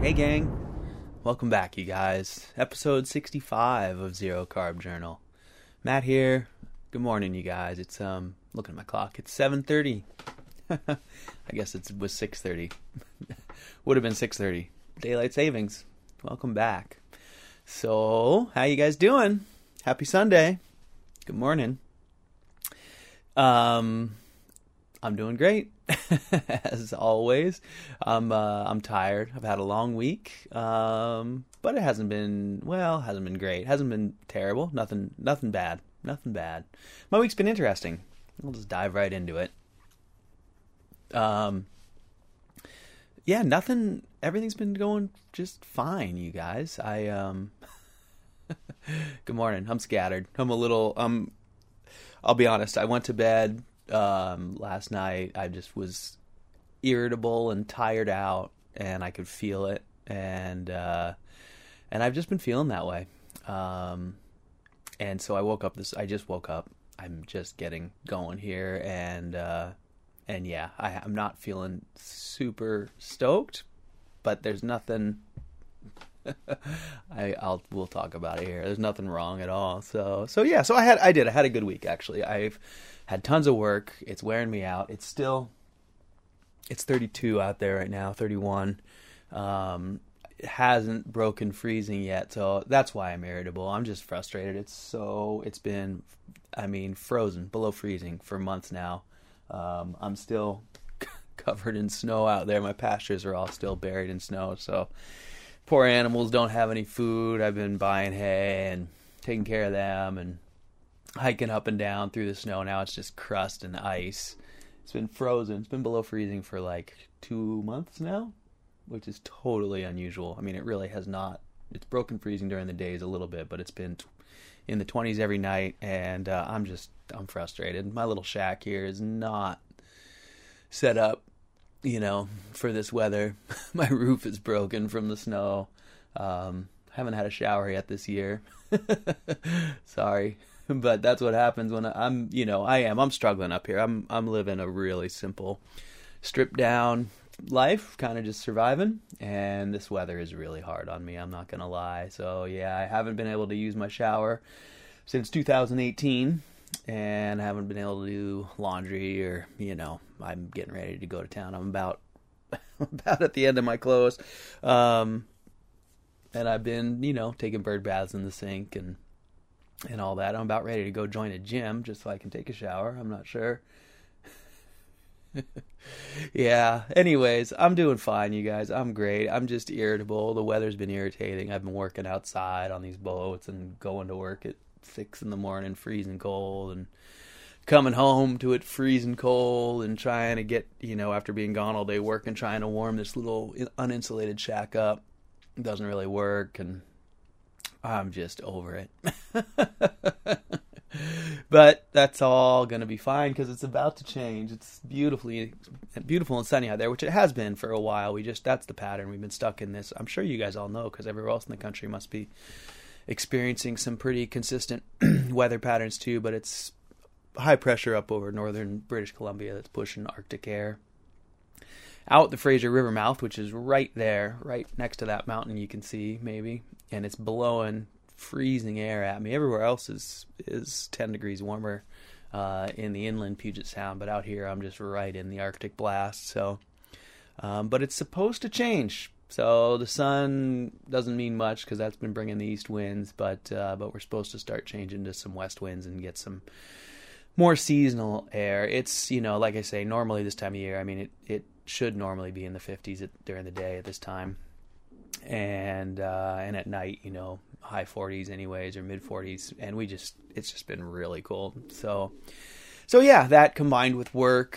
Hey gang, welcome back you guys. Episode 65 of Zero Carb Journal. Matt here. Good morning you guys. It's looking at my clock. It's 7:30. I guess it was 6:30. Would have been 6:30. Daylight savings. Welcome back. So, how you guys doing? Happy Sunday. Good morning. I'm doing great, as always. I'm tired. I've had a long week, but it hasn't been great. It hasn't been terrible. Nothing bad. My week's been interesting. I'll just dive right into it. Everything's been going just fine, you guys. Good morning. I'm scattered. I'll be honest. I went to bed last night. I just was irritable and tired out, and I could feel it, and I've just been feeling that way. And so I just woke up. I'm just getting going here, and yeah, I'm not feeling super stoked, but there's nothing. We'll talk about it here. There's nothing wrong at all. So I had a good week actually. I've had tons of work. It's wearing me out. It's 32 out there right now, 31. It hasn't broken freezing yet, so that's why I'm irritable. I'm just frustrated. It's been frozen below freezing for months now. I'm still covered in snow out there. My pastures are all still buried in snow, so poor animals don't have any food. I've been buying hay and taking care of them and hiking up and down through the snow. Now it's just crust and ice. It's been frozen. It's been below freezing for like 2 months now, which is totally unusual. I mean, it really has not. It's broken freezing during the days a little bit, but it's been in the 20s every night, and I'm frustrated. My little shack here is not set up, for this weather. My roof is broken from the snow. Haven't had a shower yet this year. Sorry, but that's what happens when I'm struggling up here. I'm living a really simple, stripped down life, kind of just surviving, and this weather is really hard on me. I'm not gonna lie. So yeah, I haven't been able to use my shower since 2018. And I haven't been able to do laundry or, I'm getting ready to go to town. I'm about at the end of my clothes. And I've been, taking bird baths in the sink and all that. I'm about ready to go join a gym just so I can take a shower. I'm not sure. Yeah. Anyways, I'm doing fine, you guys. I'm great. I'm just irritable. The weather's been irritating. I've been working outside on these boats and going to work at 6 a.m, freezing cold, and coming home to it freezing cold, and trying to get, after being gone all day working, trying to warm this little uninsulated shack up. It doesn't really work, and I'm just over it. But that's all going to be fine because it's about to change. It's beautiful and sunny out there, which it has been for a while. That's the pattern. We've been stuck in this. I'm sure you guys all know because everywhere else in the country must be experiencing some pretty consistent weather patterns too, but it's high pressure up over northern British Columbia that's pushing Arctic air out the Fraser River mouth, which is right there, right next to that mountain you can see maybe, and it's blowing freezing air at me. Everywhere else is 10 degrees warmer in the inland Puget Sound, but out here I'm just right in the Arctic blast. So but it's supposed to change. So the sun doesn't mean much because that's been bringing the east winds, but we're supposed to start changing to some west winds and get some more seasonal air. It's, like I say, normally this time of year, it should normally be in the 50s during the day at this time. And at night, high 40s anyways, or mid 40s. And it's just been really cold. So yeah, that combined with work,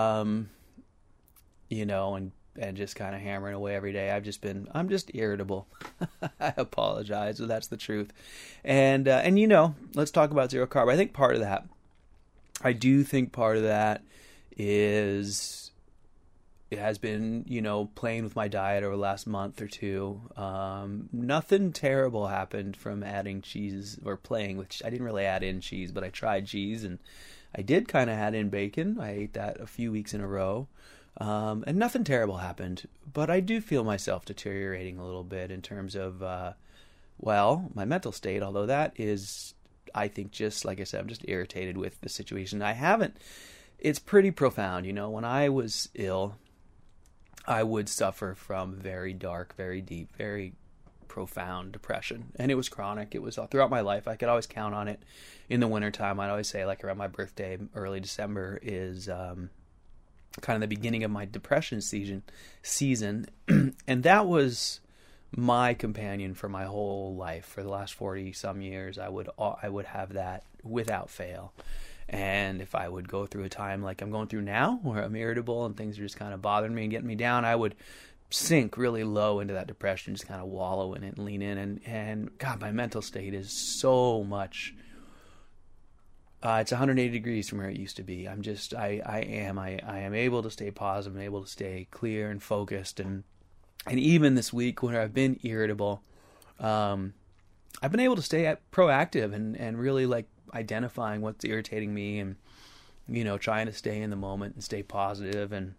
and just kind of hammering away every day. I'm just irritable. I apologize, but that's the truth. And let's talk about zero carb. I do think part of that is it has been, playing with my diet over the last month or two. Nothing terrible happened from adding cheese or playing with. I didn't really add in cheese, but I tried cheese, and I did kind of add in bacon. I ate that a few weeks in a row. And nothing terrible happened, but I do feel myself deteriorating a little bit in terms of, my mental state, although that is, I think, just like I said, I'm just irritated with the situation. It's pretty profound. When I was ill, I would suffer from very dark, very deep, very profound depression. And it was chronic. It was throughout my life. I could always count on it. In the wintertime, I'd always say, like, around my birthday, early December is kind of the beginning of my depression season. And that was my companion for my whole life. For the last 40 some years, I would have that without fail. And if I would go through a time like I'm going through now, where I'm irritable and things are just kind of bothering me and getting me down, I would sink really low into that depression, just kind of wallow in it and lean in. And God, my mental state is so much. It's 180 degrees from where it used to be. I am able to stay positive and able to stay clear and focused. And even this week when I've been irritable, I've been able to stay proactive and really like identifying what's irritating me and, trying to stay in the moment and stay positive. And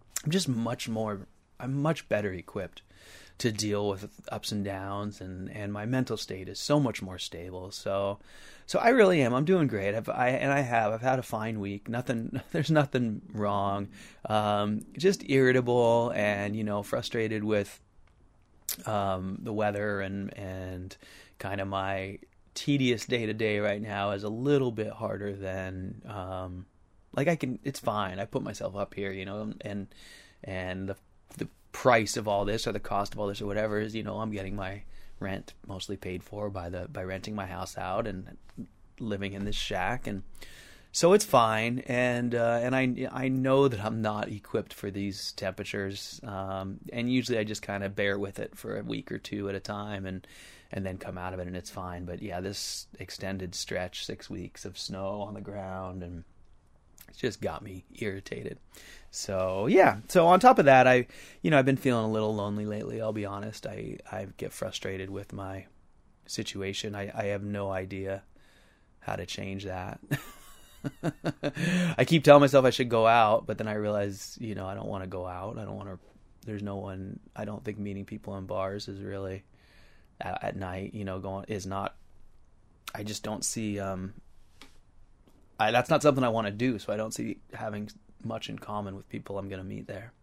I'm much better equipped to deal with ups and downs, and my mental state is so much more stable. So I really am. I'm doing great. I've had a fine week. There's nothing wrong. Just irritable and, frustrated with, the weather and kind of my tedious day to day right now is a little bit harder than, it's fine. I put myself up here, and the price of all this or the cost of all this or whatever is, I'm getting my rent mostly paid for by renting my house out and living in this shack, and so it's fine. And I know that I'm not equipped for these temperatures, and usually I just kind of bear with it for a week or two at a time and then come out of it and it's fine. But yeah, this extended stretch, 6 weeks of snow on the ground, and it's just got me irritated. So yeah. So on top of that, I've been feeling a little lonely lately. I'll be honest. I get frustrated with my situation. I have no idea how to change that. I keep telling myself I should go out, but then I realize, I don't want to go out. There's no one. I don't think meeting people in bars is really at night. Is not. I just don't see. That's not something I want to do. So I don't see having much in common with people I'm going to meet there.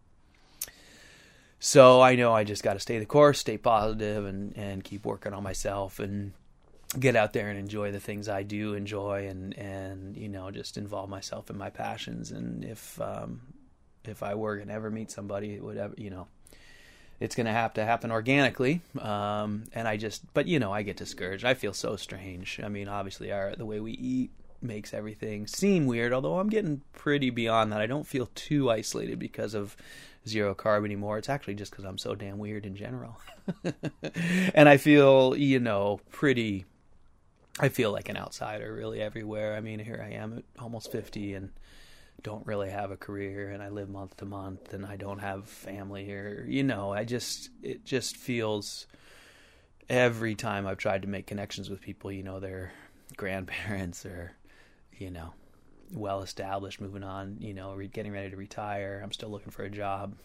So I know I just got to stay the course, stay positive, and keep working on myself and get out there and enjoy the things I do enjoy, and just involve myself in my passions. And if I were going to ever meet somebody, it would ever, it's going to have to happen organically. But I get discouraged. I feel so strange. I mean, obviously the way we eat makes everything seem weird, although I'm getting pretty beyond that. I don't feel too isolated because of zero carb anymore. It's actually just because I'm so damn weird in general. And I feel, I feel like an outsider really everywhere. I mean, here I am at almost 50 and don't really have a career, and I live month to month, and I don't have family here. It just feels, every time I've tried to make connections with people, their grandparents or, well established, moving on, getting ready to retire. I'm still looking for a job.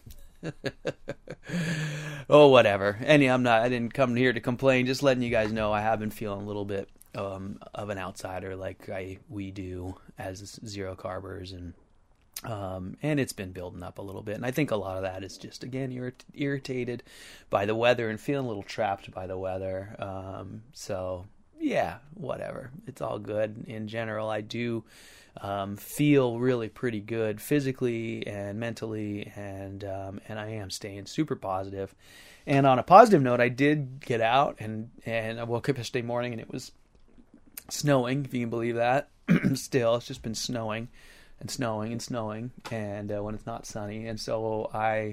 Oh, whatever. I didn't come here to complain, just letting you guys know I have been feeling a little bit of an outsider like we do as zero carbers, and it's been building up a little bit. And I think a lot of that is just, again, irritated by the weather and feeling a little trapped by the weather. So yeah, whatever. It's all good. In general, I do feel really pretty good physically and mentally, and I am staying super positive. And on a positive note, I did get out, and I woke up yesterday morning and it was snowing, if you can believe that. Still, it's just been snowing and snowing and snowing, and when it's not sunny. And so I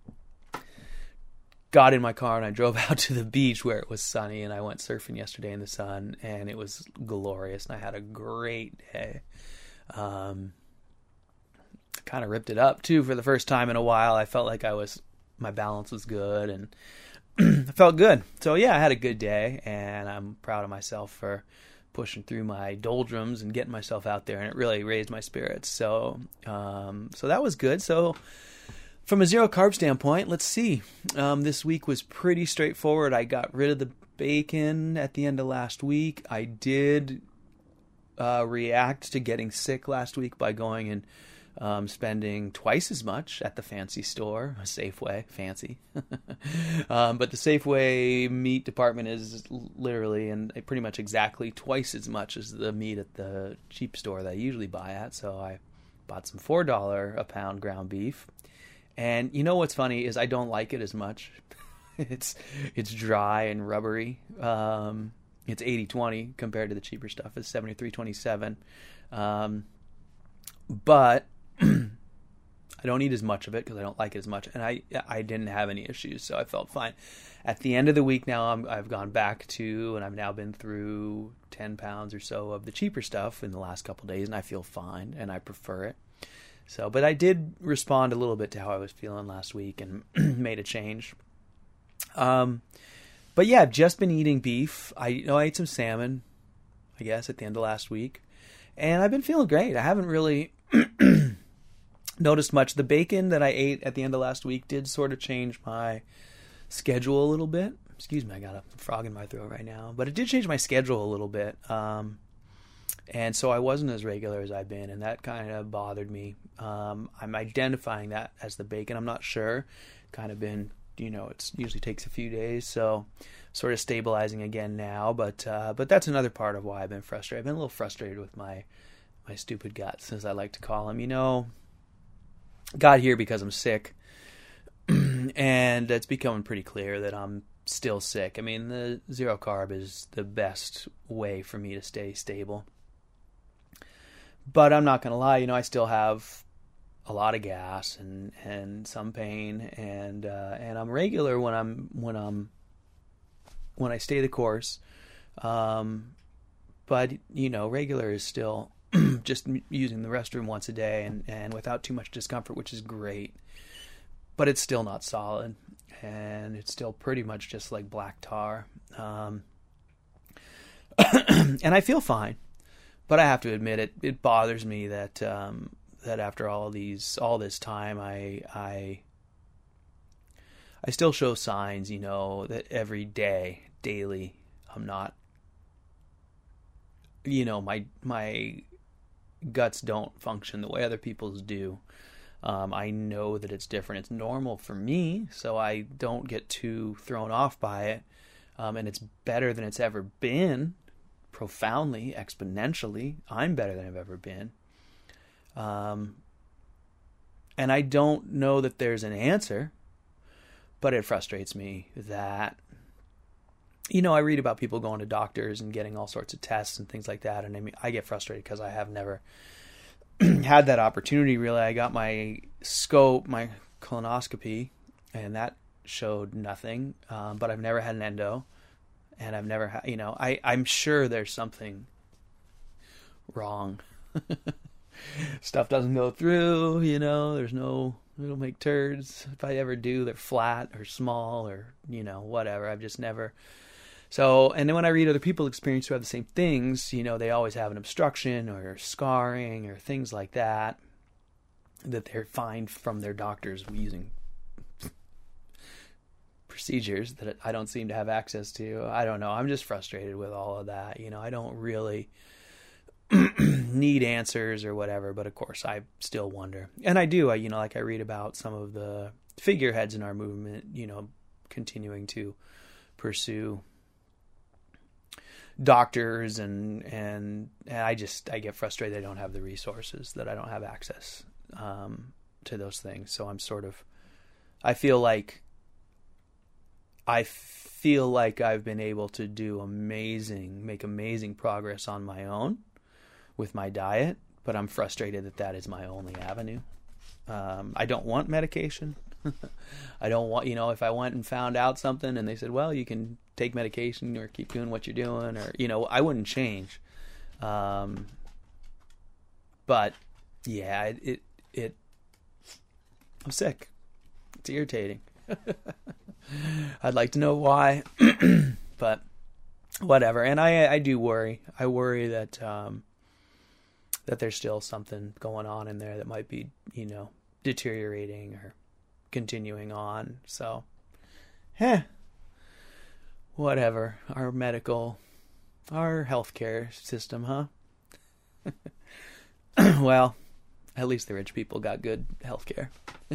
got in my car and I drove out to the beach where it was sunny, and I went surfing yesterday in the sun, and it was glorious, and I had a great day. Kind of ripped it up too for the first time in a while. I felt like my balance was good, and I felt good. So yeah, I had a good day, and I'm proud of myself for pushing through my doldrums and getting myself out there, and it really raised my spirits. So that was good. So From a zero carb standpoint, let's see. This week was pretty straightforward. I got rid of the bacon at the end of last week. I did react to getting sick last week by going and spending twice as much at the fancy store, Safeway, fancy. But the Safeway meat department is literally and pretty much exactly twice as much as the meat at the cheap store that I usually buy at. So I bought some $4 a pound ground beef. And you know what's funny is I don't like it as much. It's dry and rubbery. It's 80/20 compared to the cheaper stuff. It's 73/27. But I don't eat as much of it because I don't like it as much. And I didn't have any issues, so I felt fine. At the end of the week now, I've gone back to, and I've now been through 10 pounds or so of the cheaper stuff in the last couple of days, and I feel fine, and I prefer it. So, but I did respond a little bit to how I was feeling last week and made a change. But yeah, I've just been eating beef. I ate some salmon, I guess, at the end of last week. And I've been feeling great. I haven't really noticed much. The bacon that I ate at the end of last week did sort of change my schedule a little bit. Excuse me, I got a frog in my throat right now. But it did change my schedule a little bit. And so I wasn't as regular as I've been, and that kind of bothered me. I'm identifying that as the bacon. I'm not sure. Kind of been, it usually takes a few days, so sort of stabilizing again now. But that's another part of why I've been frustrated. I've been a little frustrated with my stupid guts, as I like to call them. Got here because I'm sick, and it's becoming pretty clear that I'm still sick. I mean, the zero carb is the best way for me to stay stable. But I'm not going to lie, I still have a lot of gas and some pain, and I'm regular when I stay the course. But regular is still just using the restroom once a day and without too much discomfort, which is great. But it's still not solid, and it's still pretty much just like black tar. And I feel fine. But I have to admit, it bothers me that that after all this time, I still show signs, that every day, daily, I'm not, my guts don't function the way other people's do. I know that it's different. It's normal for me, so I don't get too thrown off by it. And it's better than it's ever been. Profoundly, exponentially, I'm better than I've ever been. And I don't know that there's an answer, but it frustrates me that, I read about people going to doctors and getting all sorts of tests and things like that. And I mean, I get frustrated because I have never had that opportunity, really. I got my scope, my colonoscopy, and that showed nothing. But I've never had an endo. And I've never had, I'm sure there's something wrong. Stuff doesn't go through, there's no, we don't make turds. If I ever do, they're flat or small or, whatever. I've just never. So, and then when I read other people experience who have the same things, they always have an obstruction or scarring or things like that they find from their doctors using procedures that I don't seem to have access to. I don't know. I'm just frustrated with all of that. I don't really need answers or whatever, but of course I still wonder. And I do, like I read about some of the figureheads in our movement, continuing to pursue doctors and I get frustrated I don't have the resources, that I don't have access to those things. So I feel like I've been able to make amazing progress on my own with my diet, but I'm frustrated that is my only avenue. I don't want medication. I don't want, if I went and found out something and they said, well, you can take medication or keep doing what you're doing, or, I wouldn't change. But yeah, I'm sick. It's irritating. I'd like to know why, but whatever. And I do worry. I worry that that there's still something going on in there that might be, deteriorating or continuing on. So, whatever. Our healthcare system, huh? Well, at least the rich people got good healthcare.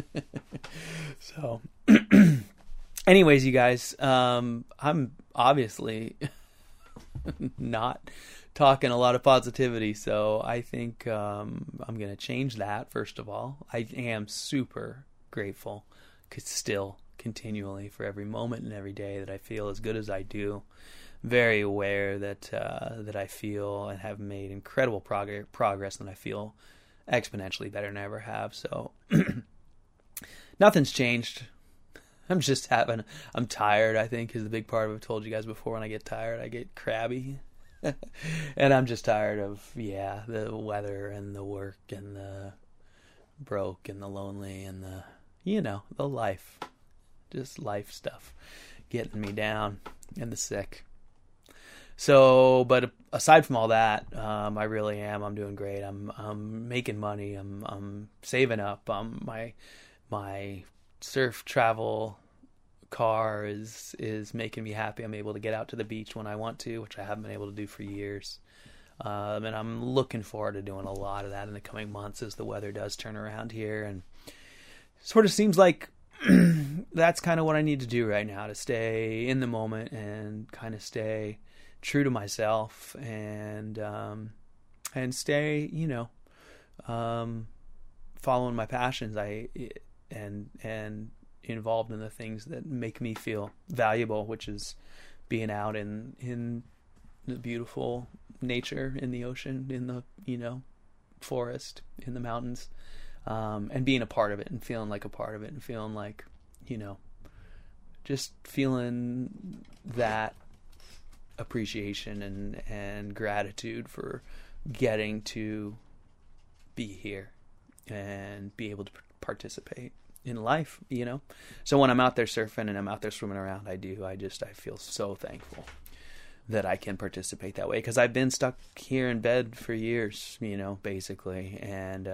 So, anyways, you guys, I'm obviously not talking a lot of positivity, so I think I'm going to change that. First of all, I am super grateful still continually for every moment and every day that I feel as good as I do. Very aware that I feel and have made incredible progress, and I feel exponentially better than I ever have. So nothing's changed. I'm tired, I think, is the big part of it. I've told you guys before, when I get tired, I get crabby. And I'm just tired of, the weather and the work and the broke and the lonely and the life. Just life stuff getting me down, and the sick. So, but aside from all that, I really am. I'm doing great. I'm making money. I'm saving up. My surf travel car is making me happy. I'm able to get out to the beach when I want to, which I haven't been able to do for years. And I'm looking forward to doing a lot of that in the coming months as the weather does turn around here. And sort of seems like that's kind of what I need to do right now, to stay in the moment and kind of stay true to myself and stay, following my passions. And involved in the things that make me feel valuable, which is being out in the beautiful nature, in the ocean, in the, forest, in the mountains, and being a part of it and feeling like a part of it and feeling like, just feeling that appreciation and gratitude for getting to be here and be able to participate in life, So when I'm out there surfing and I'm out there swimming around, I feel so thankful that I can participate that way, because I've been stuck here in bed for years, basically. And,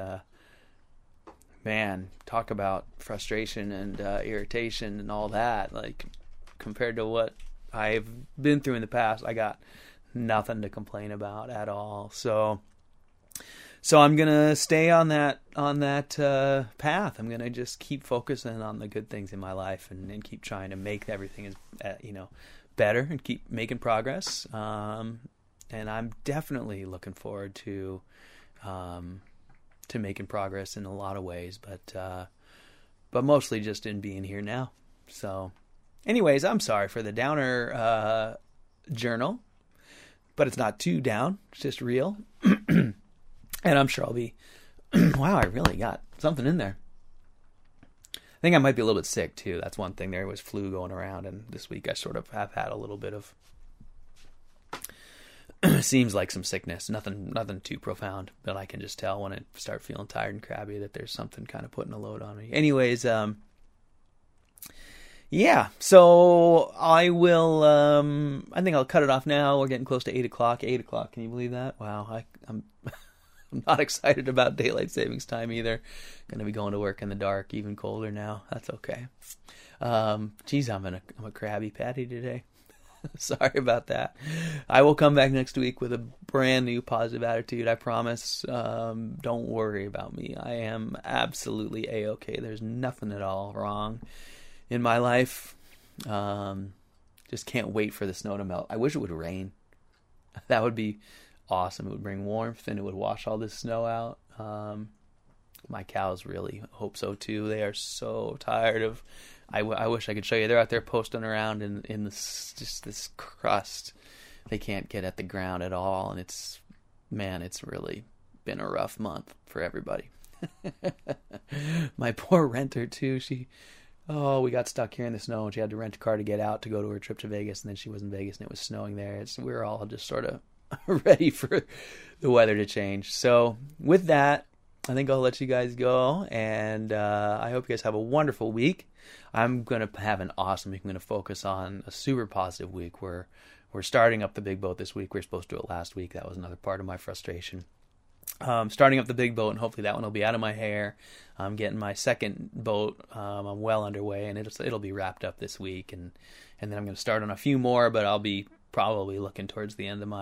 man, talk about frustration and irritation and all that. Like, compared to what I've been through in the past, I got nothing to complain about at all. So I'm going to stay on that path. I'm going to just keep focusing on the good things in my life and keep trying to make everything better and keep making progress. And I'm definitely looking forward to making progress in a lot of ways, but mostly just in being here now. So anyways, I'm sorry for the downer journal, but it's not too down. It's just real. And I'm sure I'll be, wow, I really got something in there. I think I might be a little bit sick too. That's one thing. There was flu going around, and this week I sort of have had a little bit of, seems like some sickness. Nothing too profound, but I can just tell when I start feeling tired and crabby that there's something kind of putting a load on me. Anyways, so I will, I think I'll cut it off now. We're getting close to 8 o'clock. 8 o'clock, can you believe that? Wow, I'm not excited about daylight savings time either. Going to be going to work in the dark, even colder now. That's okay. Geez, I'm a crabby patty today. Sorry about that. I will come back next week with a brand new positive attitude, I promise. Don't worry about me. I am absolutely A-okay. There's nothing at all wrong in my life. Just can't wait for the snow to melt. I wish it would rain. That would be awesome. It would bring warmth and it would wash all this snow out. My cows really hope so too. They are so tired of, I wish I could show you. They're out there posting around in this crust. They can't get at the ground at all, and it's really been a rough month for everybody. My poor renter too. We got stuck here in the snow, and she had to rent a car to get out to go to her trip to Vegas, and then she was in Vegas and it was snowing there. We were all just sort of ready for the weather to change. So with that, I think I'll let you guys go, and I hope you guys have a wonderful week. I'm going to have an awesome week. I'm going to focus on a super positive week. We're starting up the big boat this week. We were supposed to do it last week. That was another part of my frustration. starting up the big boat, and hopefully that one will be out of my hair. I'm getting my second boat. I'm well underway, and it'll be wrapped up this week, and then I'm going to start on a few more, but I'll be probably looking towards the end of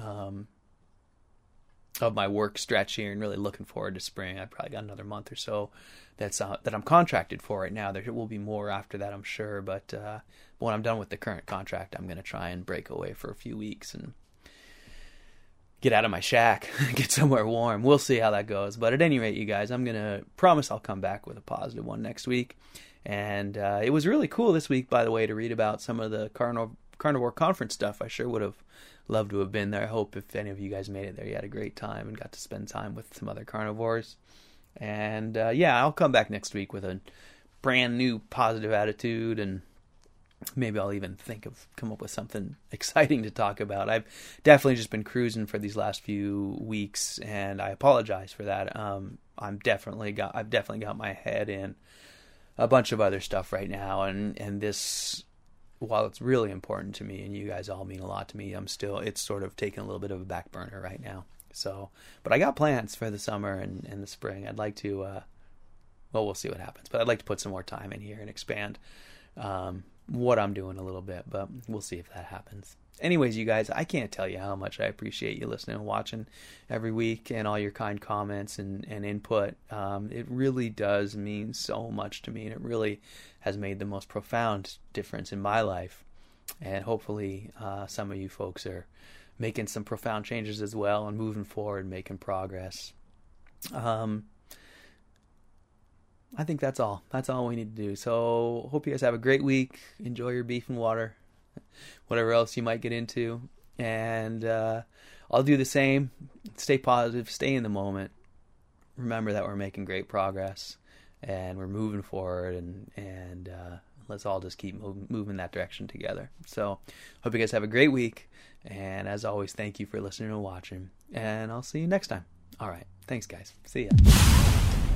my work stretch here, and really looking forward to spring. I've probably got another month or so that I'm contracted for right now. There will be more after that, I'm sure, but when I'm done with the current contract, I'm going to try and break away for a few weeks and get out of my shack, get somewhere warm. We'll see how that goes. But at any rate, you guys, I'm going to promise I'll come back with a positive one next week. And it was really cool this week, by the way, to read about some of the Carnivore Conference stuff. I sure would have loved to have been there. I hope if any of you guys made it there, you had a great time and got to spend time with some other carnivores. And yeah, I'll come back next week with a brand new positive attitude, and maybe I'll even come up with something exciting to talk about. I've definitely just been cruising for these last few weeks, and I apologize for that. I've definitely got my head in a bunch of other stuff right now, and this, while it's really important to me, and you guys all mean a lot to me, it's sort of taking a little bit of a back burner right now. So, but I got plans for the summer and the spring. I'd like to, well, we'll see what happens, but I'd like to put some more time in here and expand what I'm doing a little bit, but we'll see if that happens. Anyways, you guys, I can't tell you how much I appreciate you listening and watching every week, and all your kind comments and input. It really does mean so much to me, and it really has made the most profound difference in my life. And hopefully some of you folks are making some profound changes as well, and moving forward, making progress. I think that's all. That's all we need to do. So hope you guys have a great week. Enjoy your beef and water, whatever else you might get into. And I'll do the same. Stay positive. Stay in the moment. Remember that we're making great progress, and we're moving forward, and let's all just keep moving in that direction together. So hope you guys have a great week. And as always, thank you for listening and watching. And I'll see you next time. All right. Thanks, guys. See ya.